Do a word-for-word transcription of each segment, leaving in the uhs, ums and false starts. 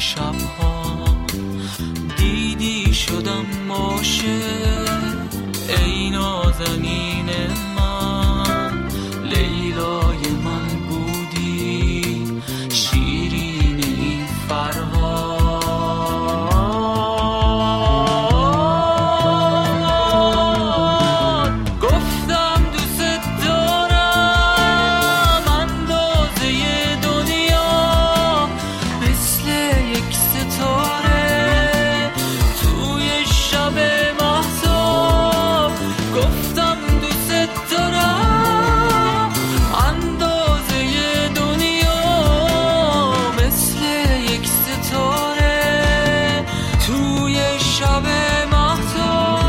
شبها دیدی شدم عاشق، ای نازنین من لیلای من بودی، شیرین این فرهاد. گفتم دوست دارم اندازه دنیا، مثل یک ستاره توی شب مهتاب. گفتم دوست دارم اندازه دنیا، مثل یک ستاره توی شب مهتاب.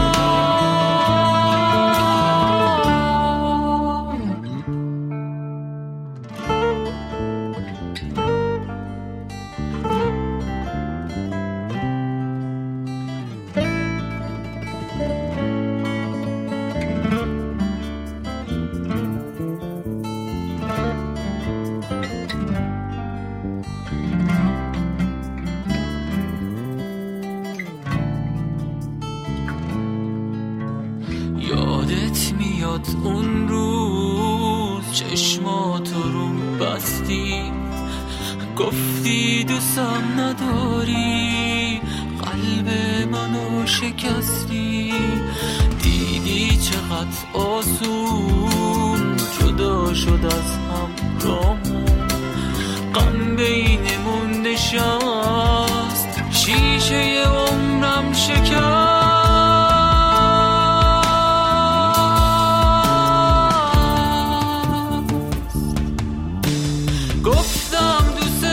یادت میاد اون روز چشماتو روم بستی، گفتی دوستم نداری، قلب منو شکستی. دیدی چقدر آسون جدا شد از هم راهمون، غم بینمون نشست، شیشه عمرم شکست. گفتم دوست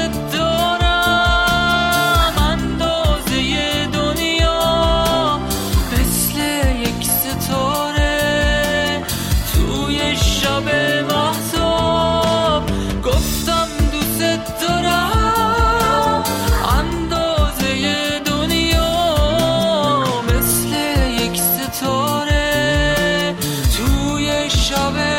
دارم اندازه دنیا، مثل یک ستاره توی شب مهتاب. گفتم دوست دارم اندازه دنیا، مثل یک ستاره توی شب